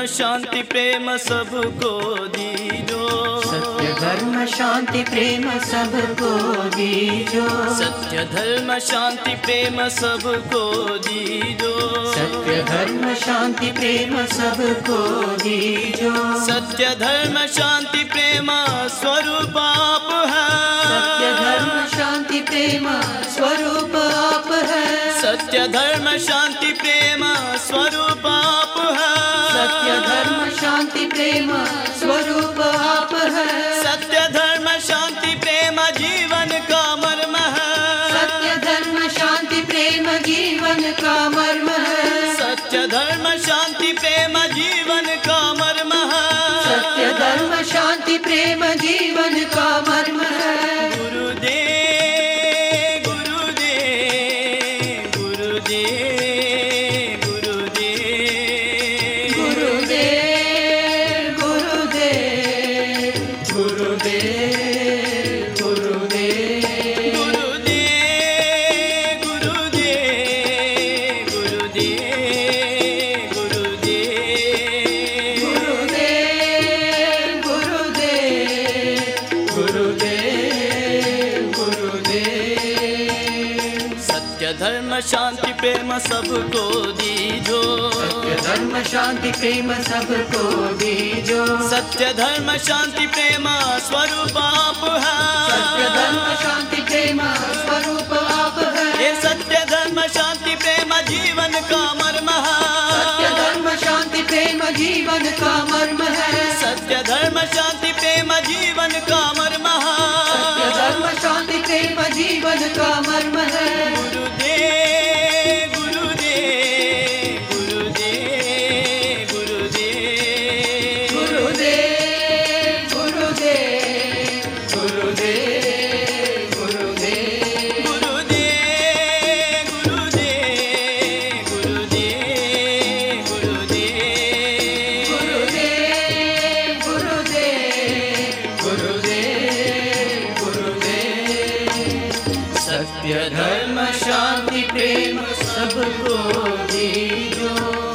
शांति प्रेम सबको दीजो। सत्य धर्म शांति प्रेम सबको दीजो। सत्य धर्म शांति प्रेम सबको दीजो। सत्य धर्म शांति प्रेम सबको दीजो। सत्य धर्म शांति प्रेम स्वरूप आप है। सत्य धर्म शांति प्रेम स्वरूप आप है। सत्य धर्म शांति प्रेम स्वरूप आप है। सत्य धर्म शांति प्रेम स्वरूप आप है। सत्य धर्म शांति प्रेम जीवन का मर्म है। सत्य धर्म शांति प्रेम जीवन का मर्म है। सत्य धर्म शांति प्रेम जीवन का मर्म है। सत्य धर्म शांति प्रेम जीवन का मर्म है। गुरुदेव गुरुदेव गुरुदेव गुरुदेव गुरुदेव गुरुदेव गुरुदेव गुरुदेव गुरुदेव गुरुदेव गुरुदेव गुरुदेव गुरुदेव गुरुदेव। सत्य धर्म शांति प्रेम सबको दीजो। सत्य धर्म शांति प्रेम सबको दीजो। सत्य धर्म शांति प्रेम स्वरूप आप है। सत्य धर्म शांति प्रेम स्वरूप आप है। ये सत्य धर्म शांति प्रेम जीवन का मर्म है। सत्य धर्म शांति प्रेम जीवन का मर्म है। सत्य धर्म शांति प्रेम जीवन का मर्म है। सत्य धर्म शांति प्रेम जीवन का मर्म है। गुरुदेव गुरुदेव गुरुदेव गुरुदेव गुरुदेव गुरुदेव गुरुदेव गुरुदेव गुरुदेव गुरुदेव गुरुदेव गुरुदेव गुरुदेव गुरुदेव। सत्य धर्म शांति प्रेम सबको दीजो।